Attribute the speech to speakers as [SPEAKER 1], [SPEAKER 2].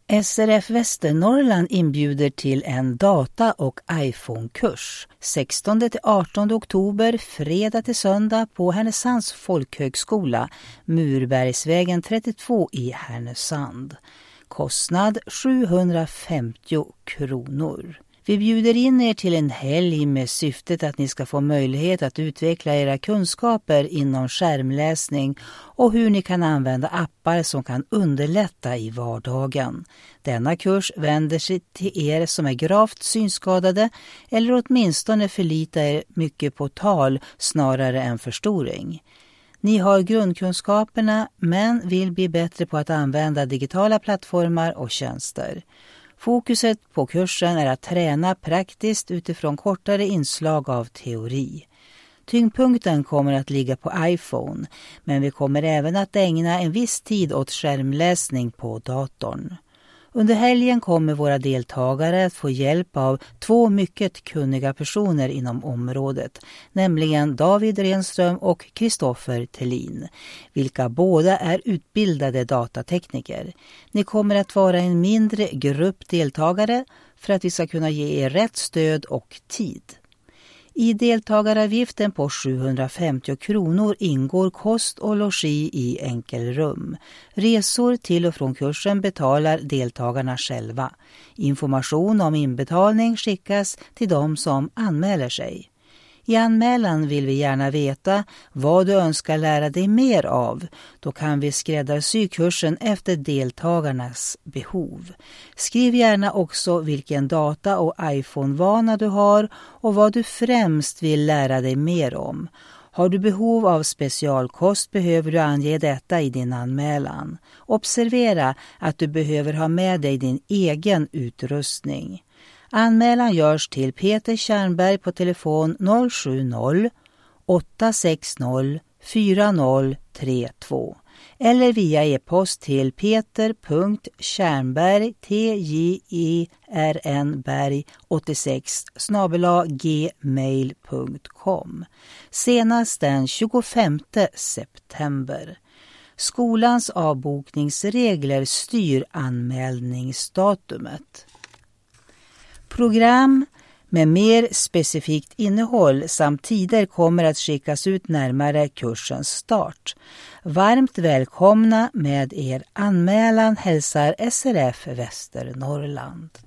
[SPEAKER 1] SRF Västernorrland inbjuder till en data- och iPhone-kurs 16-18 oktober, fredag till söndag på Härnösands folkhögskola, Murbergsvägen 32 i Härnösand. Kostnad 750 kronor. Vi bjuder in er till en helg med syftet att ni ska få möjlighet att utveckla era kunskaper inom skärmläsning och hur ni kan använda appar som kan underlätta i vardagen. Denna kurs vänder sig till er som är gravt synskadade eller åtminstone förlitar er mycket på tal snarare än förstoring. Ni har grundkunskaperna men vill bli bättre på att använda digitala plattformar och tjänster. Fokuset på kursen är att träna praktiskt utifrån kortare inslag av teori. Tyngdpunkten kommer att ligga på iPhone, men vi kommer även att ägna en viss tid åt skärmläsning på datorn. Under helgen kommer våra deltagare att få hjälp av 2 mycket kunniga personer inom området, nämligen David Renström och Kristoffer Tellin, vilka båda är utbildade datatekniker. Ni kommer att vara en mindre grupp deltagare för att vi ska kunna ge er rätt stöd och tid. I deltagaravgiften på 750 kronor ingår kost och logi i enkelrum. Resor till och från kursen betalar deltagarna själva. Information om inbetalning skickas till de som anmäler sig. I anmälan vill vi gärna veta vad du önskar lära dig mer av. Då kan vi skräddarsy kursen efter deltagarnas behov. Skriv gärna också vilken data- och iPhone-vana du har och vad du främst vill lära dig mer om. Har du behov av specialkost behöver du ange detta i din anmälan. Observera att du behöver ha med dig din egen utrustning. Anmälan görs till Peter Tjärnberg på telefon 070-860-4032 eller via e-post till peter.tjernberg86@gmail.com senast den 25 september. Skolans avbokningsregler styr anmälningsdatumet. Program med mer specifikt innehåll samt tider kommer att skickas ut närmare kursens start. Varmt välkomna med er anmälan hälsar SRF Västernorrland.